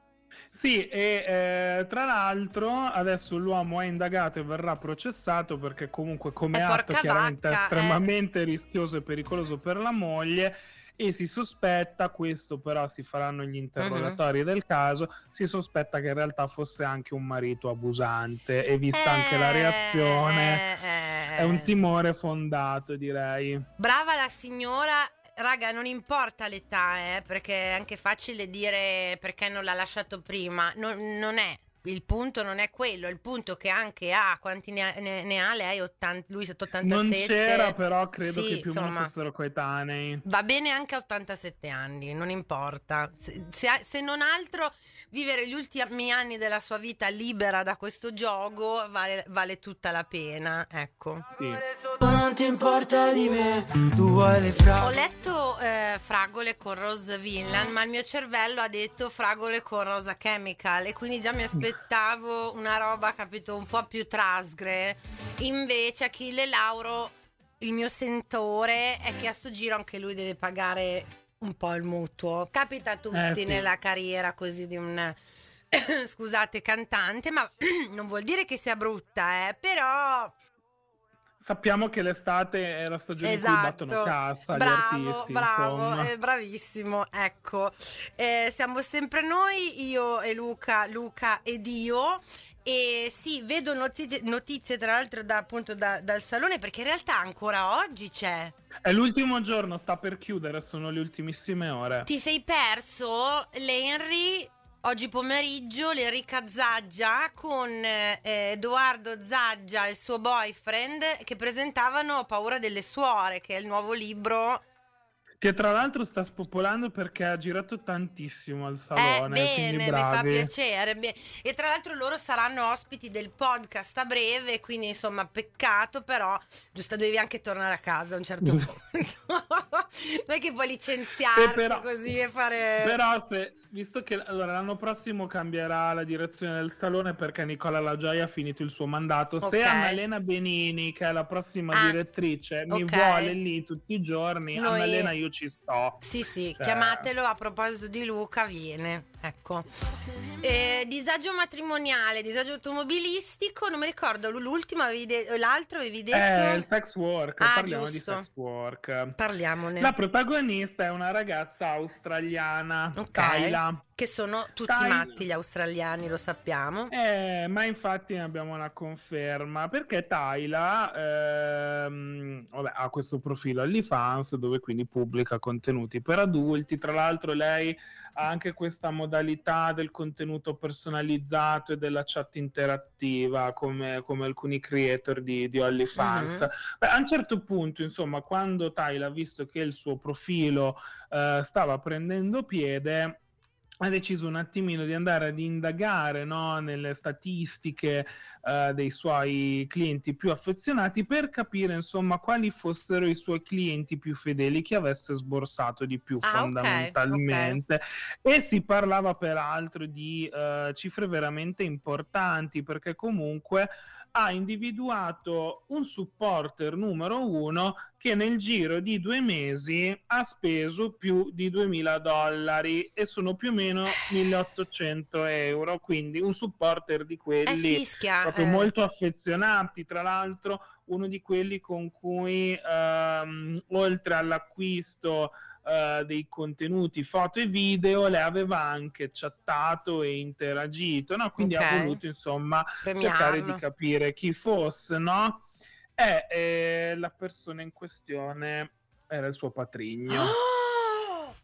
Sì, e eh, tra l'altro adesso l'uomo è indagato e verrà processato perché comunque come e atto chiaramente vacca, estremamente eh. rischioso e pericoloso per la moglie, e si sospetta, questo però si faranno gli interrogatori uh-huh. del caso, si sospetta che in realtà fosse anche un marito abusante, e vista eh, anche la reazione eh, è un timore fondato, direi. Brava la signora. Raga, non importa l'età, eh, perché è anche facile dire perché non l'ha lasciato prima. Non, non è il punto, non è quello. Il punto che anche ha, quanti ne ha, ne, ne ha lei? ottanta, lui ottantasette. Non c'era, però credo sì, che più o meno fossero coetanei. Va bene anche a ottantasette anni, non importa. Se, se, se non altro, vivere gli ultimi anni della sua vita libera da questo gioco vale, vale tutta la pena, ecco. Sì. Non ti importa di me, tu vuoi le fragole. Ho letto eh, Fragole con Rose Villain, ma il mio cervello ha detto Fragole con Rosa Chemical, e quindi già mi aspettavo una roba, capito, un po' più trasgre. Invece Achille Lauro, il mio sentore, è che a sto giro anche lui deve pagare un po' il mutuo. Capita a tutti eh, sì. nella carriera così di un scusate cantante, ma non vuol dire che sia brutta, eh, però sappiamo che l'estate è la stagione esatto. in cui battono cassa bravo, gli artisti, bravo, eh, bravissimo, ecco. Eh, siamo sempre noi, io e Luca, Luca ed io. E sì, vedo notizie, notizie tra l'altro da, appunto da, dal salone, perché in realtà ancora oggi c'è. È l'ultimo giorno, sta per chiudere, sono le ultimissime ore. Ti sei perso l'Henry oggi pomeriggio, l'Enrica Zaggia con eh, Edoardo Zaggia, il suo boyfriend, che presentavano Paura delle suore, che è il nuovo libro. Che tra l'altro sta spopolando perché ha girato tantissimo al salone. Eh, bene, mi bravi. fa piacere. Bene. E tra l'altro loro saranno ospiti del podcast a breve, quindi insomma peccato, però giusto, dovevi anche tornare a casa a un certo punto. Non è che puoi licenziarti però, così e fare... Però se, visto che allora, l'anno prossimo cambierà la direzione del salone perché Nicola La Gioia ha finito il suo mandato, okay. Se Annalena Benini, che è la prossima ah, direttrice, mi okay. vuole lì tutti i giorni, Noi... Annalena io ci sto. Sì, sì, cioè... chiamatelo, a proposito di Luca, viene, ecco. Eh, disagio matrimoniale, disagio automobilistico, non mi ricordo, l'ultimo avevi de- l'altro avevi detto... Eh, il sex work, ah, parliamo giusto. di sex work. Parliamone. La protagonista è una ragazza australiana, okay. Tayla. Che sono tutti Tayla. matti gli australiani, lo sappiamo. Eh, ma infatti ne abbiamo una conferma, perché Tayla ehm, vabbè, ha questo profilo OnlyFans dove quindi pubblica contenuti per adulti. Tra l'altro lei ha anche questa modalità del contenuto personalizzato e della chat interattiva come, come alcuni creator di, di OnlyFans. Mm-hmm. Beh, a un certo punto, insomma, quando Tayla ha visto che il suo profilo eh, stava prendendo piede, ha deciso un attimino di andare ad indagare, no, nelle statistiche uh, dei suoi clienti più affezionati per capire insomma quali fossero i suoi clienti più fedeli, che avesse sborsato di più ah, fondamentalmente. Okay, okay. E si parlava peraltro di uh, cifre veramente importanti, perché comunque ha individuato un supporter numero uno che nel giro di due mesi ha speso più di duemila dollari e sono più o meno milleottocento euro, quindi un supporter di quelli fischia, proprio eh. molto affezionati, tra l'altro uno di quelli con cui ehm, oltre all'acquisto Uh, dei contenuti, foto e video, lei aveva anche chattato e interagito, no? Quindi okay. ha voluto insomma Premiarlo. cercare di capire chi fosse, no? E eh, la persona in questione era il suo patrigno. Oh!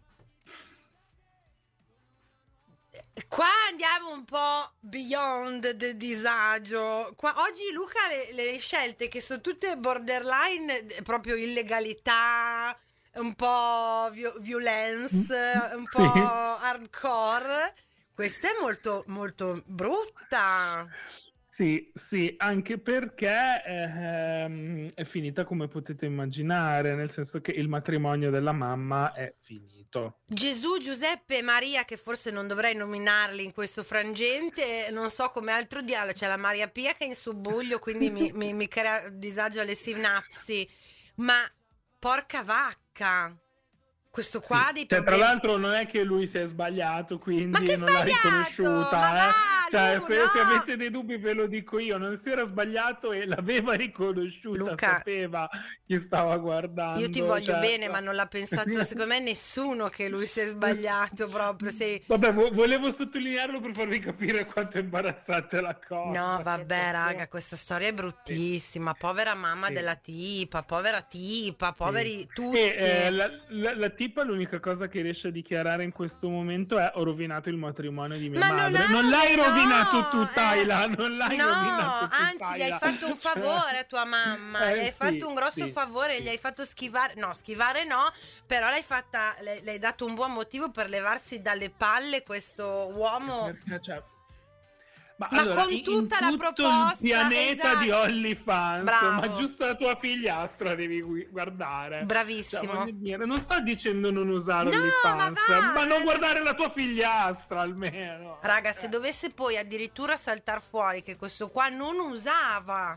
Qua andiamo un po' beyond the disagio. Qua, oggi Luca le, le scelte che sono tutte borderline, proprio illegalità, un po' violence, un po' sì. hardcore. Questa è molto molto brutta. Sì, sì, anche perché ehm, è finita come potete immaginare, nel senso che il matrimonio della mamma è finito. Gesù, Giuseppe e Maria, che forse non dovrei nominarli in questo frangente, non so come altro dialogo, c'è la Maria Pia che è in subbuglio, quindi mi, mi, mi crea disagio alle sinapsi, ma porca vacca, questo qua sì. dei cioè, problemi... tra l'altro non è che lui si è sbagliato, quindi non l'ha riconosciuta. Ma va, eh. cioè, no, se, no. se avete dei dubbi ve lo dico io, non si era sbagliato e l'aveva riconosciuta, Luca, sapeva chi stava guardando. Io ti voglio certo. bene, ma non l'ha pensato secondo me nessuno che lui si è sbagliato proprio. Sei... Vabbè, vo- volevo sottolinearlo per farvi capire quanto è imbarazzante la cosa. No, vabbè, raga, questa storia è bruttissima. Sì. Povera mamma sì. della tipa, povera tipa, poveri sì. tutti. E, eh, la, la, la tipa l'unica cosa che riesce a dichiarare in questo momento è: ho rovinato il matrimonio di mia ma madre. Non, non l'hai no, rovinato tu, eh, Tayla, non l'hai no, rovinato tu, anzi Tayla. gli hai fatto un favore a tua mamma, eh, gli hai sì, fatto un grosso sì, favore, sì. gli hai fatto schivare, no, schivare no, però l'hai fatta, le, le hai dato un buon motivo per levarsi dalle palle questo uomo. Perché, cioè, Ma, ma allora, con in, tutta in la tutto proposta, il pianeta esatto. di OnlyFans, Bravo. ma giusto la tua figliastra devi guardare. Bravissimo. Cioè, dire, non sto dicendo non usare no, OnlyFans, ma, ma non guardare la tua figliastra almeno. Raga, se dovesse poi addirittura saltar fuori che questo qua non usava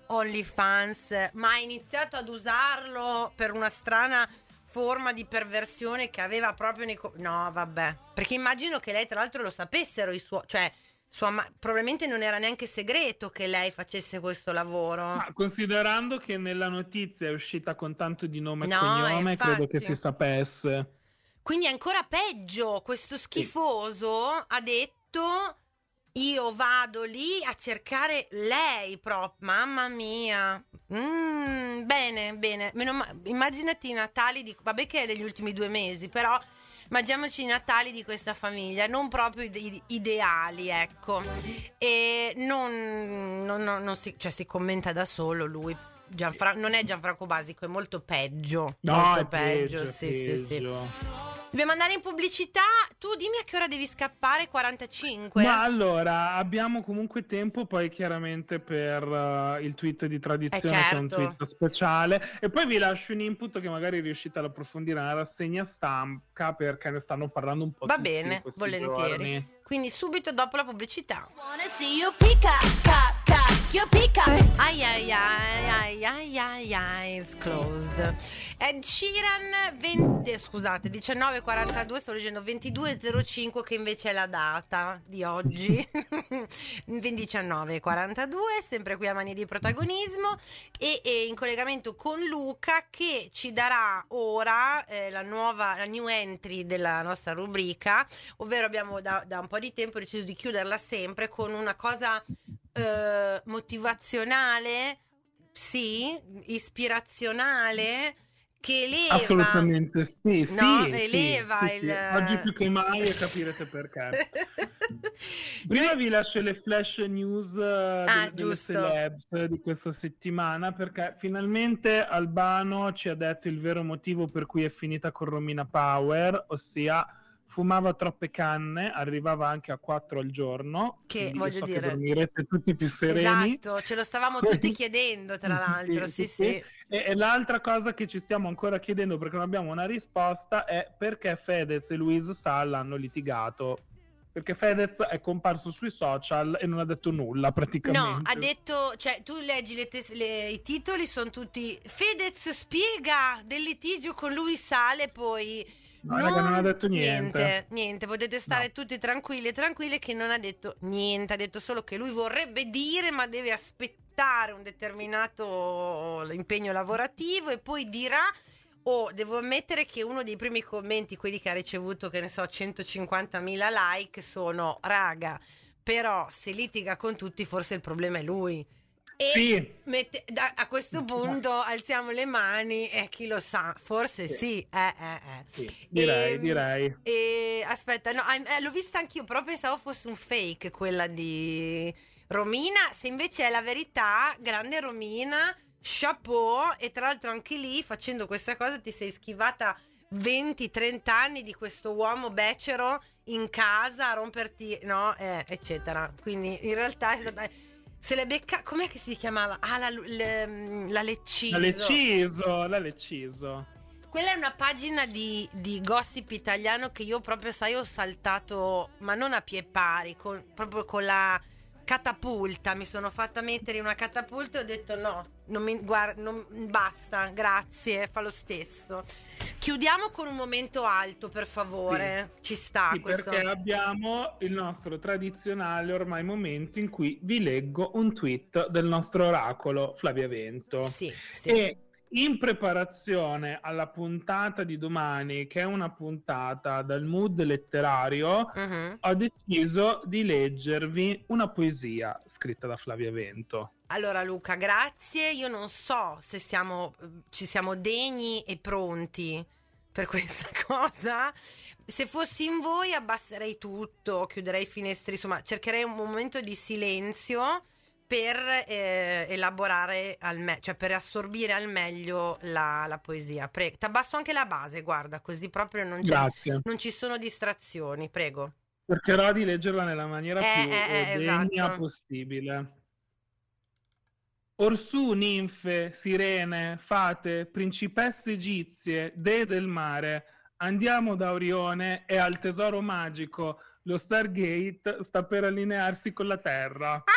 OnlyFans, ma ha iniziato ad usarlo per una strana forma di perversione che aveva proprio nei co- no, vabbè. Perché immagino che lei tra l'altro lo sapessero i suoi, cioè sua ma- probabilmente non era neanche segreto che lei facesse questo lavoro. Ma considerando che nella notizia è uscita con tanto di nome e no, cognome, infatti. credo che si sapesse. Quindi è ancora peggio. Questo schifoso sì. ha detto: io vado lì a cercare lei proprio. Mamma mia. Mm, bene, bene. Meno ma- immaginati i Natali di... Vabbè che è degli ultimi due mesi, però immaginiamoci i Natali di questa famiglia, non proprio ide- ideali, ecco. E non, non, non, non si, cioè si commenta da solo lui. Gianfra- non è Gianfranco Basico, è molto peggio. No, molto è peggio, peggio, sì, peggio. sì, sì. Dobbiamo andare in pubblicità. Tu dimmi a che ora devi scappare. quarantacinque. Ma allora abbiamo comunque tempo poi chiaramente per uh, il tweet di tradizione, eh certo. che è un tweet speciale, e poi vi lascio un input che magari riuscite ad approfondire nella rassegna stampa, perché ne stanno parlando un po' va tutti bene, in questi volentieri giorni. Quindi subito dopo la pubblicità. Ai ai ai ai ai ai ai it's closed. Ed Sheeran venti, scusate, diciannove e quarantadue, sto leggendo ventidue e zero cinque che invece è la data di oggi. diciannove e quarantadue, sempre qui a Mani di Protagonismo e, e in collegamento con Luca che ci darà ora eh, la nuova, la new entry della nostra rubrica, ovvero abbiamo da, da un po' di tempo deciso di chiuderla sempre con una cosa eh, motivazionale, sì, ispirazionale, che eleva. Assolutamente sì, sì, no, sì, eleva sì, il... sì. Oggi più che mai e capirete perché. Prima vi lascio le flash news uh, ah, delle, delle celebs di questa settimana, perché finalmente Albano ci ha detto il vero motivo per cui è finita con Romina Power, ossia fumava troppe canne, arrivava anche a quattro al giorno, che voglio so dire che dormirete tutti più sereni. Esatto, ce lo stavamo tutti chiedendo tra l'altro. sì, sì, sì. sì. E, e l'altra cosa che ci stiamo ancora chiedendo perché non abbiamo una risposta è perché Fedez e Louise Sall hanno litigato, perché Fedez è comparso sui social e non ha detto nulla praticamente. No, ha detto, cioè tu leggi le tes- le, i titoli sono tutti Fedez spiega del litigio con Louise Sall e poi No, non, raga, non ha detto niente. Niente, niente. Potete stare No. tutti tranquilli e tranquille che non ha detto niente. Ha detto solo che lui vorrebbe dire, ma deve aspettare un determinato impegno lavorativo e poi dirà. Oh, devo ammettere che uno dei primi commenti, quelli che ha ricevuto, che ne so, centocinquantamila like, sono: raga, però se litiga con tutti forse il problema è lui. E Sì. mette, da, a questo punto alziamo le mani e chi lo sa, forse sì, Sì. eh, eh, eh. Sì, direi, E, direi. E aspetta, no, eh, l'ho vista anch'io, però pensavo fosse un fake quella di Romina. Se invece è la verità, grande Romina, chapeau. E tra l'altro anche lì, facendo questa cosa, ti sei schivata venti trenta anni di questo uomo becero in casa a romperti, no, eh, eccetera. Quindi in realtà è stata... Se le becca... Com'è che si chiamava? Ah, la, le, la Lecciso. La Lecciso, la Lecciso. Quella è una pagina di, di gossip italiano che io proprio, sai, ho saltato, ma non a pie pari, con, proprio con la catapulta. Mi sono fatta mettere in una catapulta e ho detto no, non mi, guarda, non, basta, grazie, fa lo stesso. Chiudiamo con un momento alto, per favore. Sì. Ci sta sì, questo. Perché abbiamo il nostro tradizionale ormai momento in cui vi leggo un tweet del nostro oracolo Flavia Vento. Sì, sì. E in preparazione alla puntata di domani, che è una puntata dal mood letterario, Uh-huh. ho deciso di leggervi una poesia scritta da Flavia Vento. Allora Luca, grazie. Io non so se siamo, ci siamo degni e pronti per questa cosa. Se fossi in voi abbasserei tutto, chiuderei i finestri, insomma cercherei un momento di silenzio per eh, elaborare al me- cioè per assorbire al meglio la, la poesia. Prego, t'abbasso anche la base, guarda, così proprio non, c'è, Grazie. non ci sono distrazioni, prego. Cercherò di leggerla nella maniera Eh, più eh, eh, degna esatto. possibile. Orsù, ninfe, sirene, fate, principesse egizie, dee del mare, andiamo da Orione e al tesoro magico. Lo Stargate sta per allinearsi con la Terra. Ah!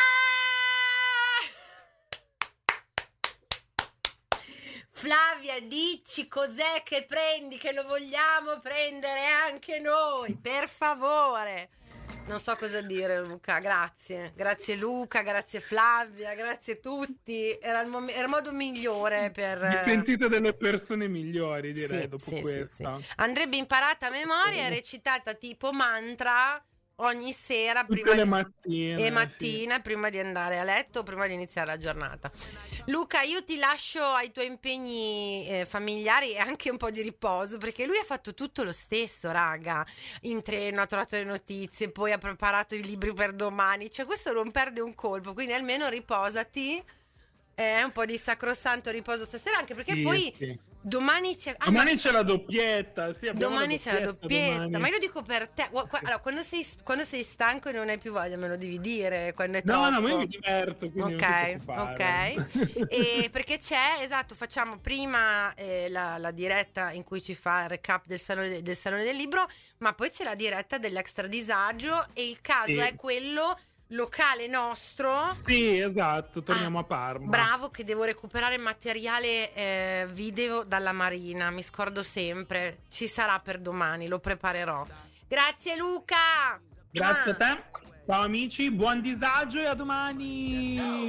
Flavia, dici cos'è che prendi, che lo vogliamo prendere anche noi, per favore. Non so cosa dire, Luca, grazie. Grazie Luca, grazie Flavia, grazie a tutti. Era il, mom- era il modo migliore per... Vi sentite delle persone migliori, direi, Sì, dopo sì, questa. sì, sì. Andrebbe imparata a memoria e recitata tipo mantra ogni sera Tutte prima le di... mattine. e mattina sì. prima di andare a letto, prima di iniziare la giornata. Luca, io ti lascio ai tuoi impegni eh, familiari e anche un po' di riposo, perché lui ha fatto tutto lo stesso, raga. In treno ha trovato le notizie, poi ha preparato i libri per domani, cioè questo non perde un colpo, quindi almeno riposati. È un po' di sacrosanto riposo stasera, anche perché Sì, poi sì. domani c'è... ah, Domani ma- c'è la doppietta. Sì, abbiamo Domani c'è la doppietta, domani. ma io lo dico per te. Gu- qua- Sì. allora, quando sei, quando sei stanco e non hai più voglia, me lo devi dire. Quando è No, troppo. no, ma io mi diverto, quindi Ok, non ti preoccupare. ok. E perché c'è, esatto, facciamo prima eh, la, la diretta in cui ci fa il recap del salone, del salone del libro, ma poi c'è la diretta dell'extra disagio e il caso Sì. è quello locale nostro. Sì, esatto, torniamo Ah, a Parma. Bravo, che devo recuperare materiale eh, video dalla Marina, mi scordo sempre. Ci sarà per domani, lo preparerò. Grazie Luca. Grazie Ah. a te. Ciao amici, buon disagio e a domani.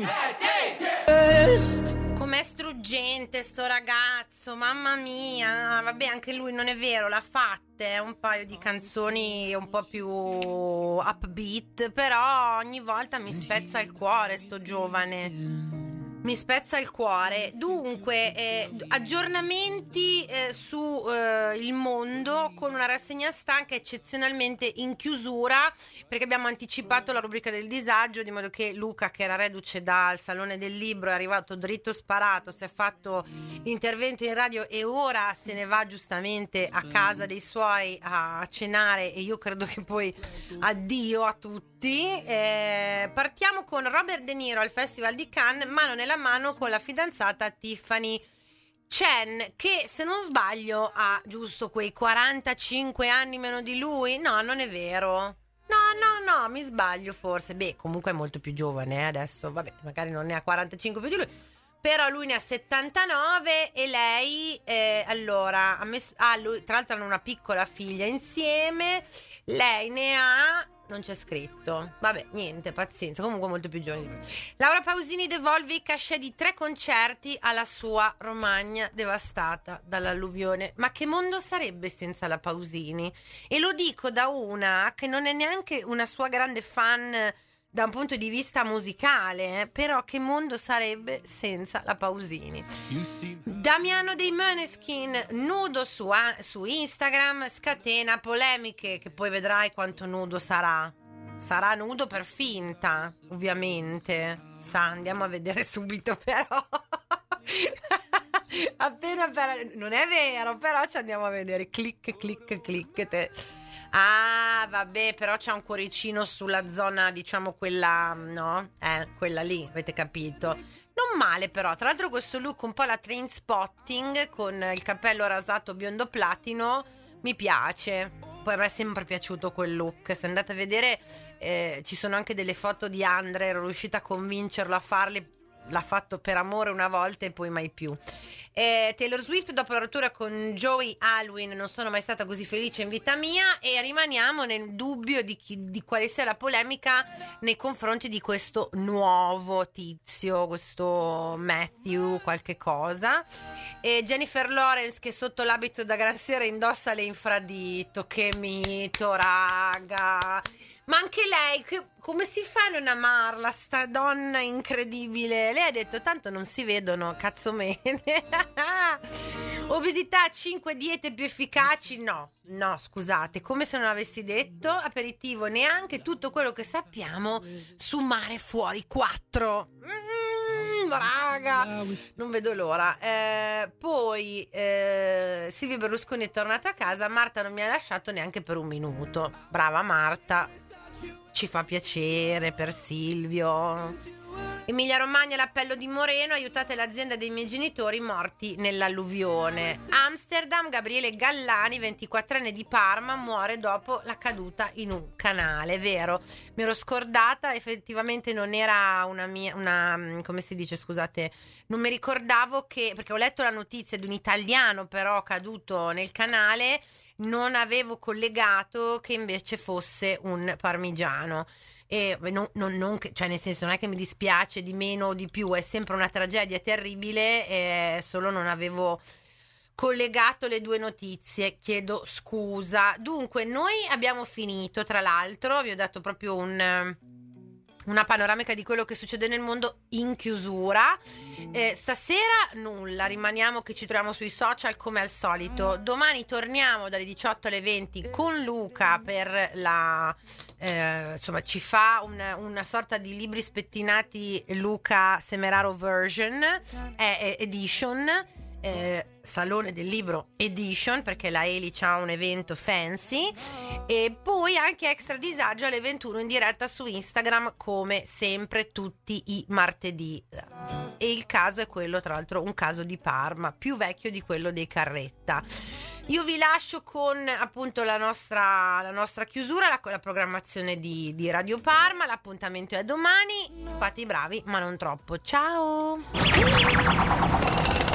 Com'è struggente sto ragazzo, mamma mia. Vabbè, anche lui non è vero, l'ha fatte un paio di canzoni un po' più upbeat, però ogni volta mi spezza il cuore sto giovane. Mi spezza il cuore. Dunque, eh, aggiornamenti eh, su eh, il mondo con una rassegna stanca eccezionalmente in chiusura, perché abbiamo anticipato la rubrica del disagio, di modo che Luca, che era reduce dal Salone del Libro, è arrivato dritto sparato, si è fatto l'intervento in radio e ora se ne va giustamente a casa dei suoi a cenare, e io credo che poi addio a tutti. Eh, partiamo con Robert De Niro al Festival di Cannes, mano nella mano con la fidanzata Tiffany Chen, che se non sbaglio ha giusto quei quarantacinque anni meno di lui. No, non è vero. No, no, no, mi sbaglio forse. Beh, comunque è molto più giovane eh, adesso. Vabbè, magari non ne ha quarantacinque più di lui, però lui ne ha settantanove e lei eh, allora ha messo, ah, lui, tra l'altro hanno una piccola figlia insieme, lei ne ha, non c'è scritto, vabbè, niente, pazienza, comunque molto più giovane di me. Laura Pausini devolve i cachet di tre concerti alla sua Romagna devastata dall'alluvione. Ma che mondo sarebbe senza la Pausini? E lo dico da una che non è neanche una sua grande fan da un punto di vista musicale, eh? Però che mondo sarebbe senza la Pausini? Damiano dei Måneskin nudo su, su Instagram scatena polemiche, che poi vedrai quanto nudo sarà. Sarà nudo per finta, ovviamente. Sa, andiamo a vedere subito però. Appena per... non è vero, però ci andiamo a vedere. Clic, clic, clic. Te. Ah, vabbè, però c'è un cuoricino sulla zona, diciamo quella, no? Eh, quella lì, avete capito? Non male però, tra l'altro questo look un po' la Trainspotting con il cappello rasato biondo platino mi piace. Poi a me è sempre piaciuto quel look. Se andate a vedere eh, ci sono anche delle foto di Andre, ero riuscita a convincerlo a farle. L'ha fatto per amore una volta e poi mai più. eh, Taylor Swift dopo la rottura con Joey Alwyn: non sono mai stata così felice in vita mia. E rimaniamo nel dubbio di, chi, di quale sia la polemica nei confronti di questo nuovo tizio, questo Matthew qualche cosa. E Jennifer Lawrence che sotto l'abito da gran sera indossa le infradito. Che mito, raga. Ma anche lei, che, come si fa a non amarla, sta donna incredibile? Lei ha detto, tanto non si vedono, cazzo mene. Obesità, cinque diete più efficaci? No, no, scusate, come se non avessi detto. Aperitivo, neanche tutto quello che sappiamo su Mare Fuori quattro. Mm, raga, non vedo l'ora. Eh, poi eh, Silvio Berlusconi è tornato a casa. Marta non mi ha lasciato neanche per un minuto. Brava Marta. Ci fa piacere per Silvio. Emilia Romagna, l'appello di Moreno: aiutate l'azienda dei miei genitori morti nell'alluvione. Amsterdam, Gabriele Gallani, ventiquattrenne di Parma, muore dopo la caduta in un canale. Vero, mi ero scordata, effettivamente non era una mia, una, come si dice, scusate, non mi ricordavo che, perché ho letto la notizia di un italiano però caduto nel canale, non avevo collegato che invece fosse un parmigiano. E non, non, non, cioè nel senso, non è che mi dispiace di meno o di più, è sempre una tragedia terribile, eh, solo non avevo collegato le due notizie, chiedo scusa. Dunque noi abbiamo finito, tra l'altro vi ho dato proprio un una panoramica di quello che succede nel mondo in chiusura. Eh, stasera nulla, rimaniamo che ci troviamo sui social come al solito. Domani torniamo dalle diciotto alle venti con Luca per la eh, insomma ci fa una, una sorta di libri spettinati Luca Semeraro version eh, edition. Eh, Salone del Libro Edition, perché la Eli c'ha un evento fancy. E poi anche Extra Disagio alle ventuno in diretta su Instagram come sempre tutti i martedì. E il caso è quello, tra l'altro, un caso di Parma più vecchio di quello dei Carretta. Io vi lascio con appunto la nostra, la nostra chiusura, la, la programmazione di, di Radio Parma. L'appuntamento è domani. Fate i bravi ma non troppo. Ciao.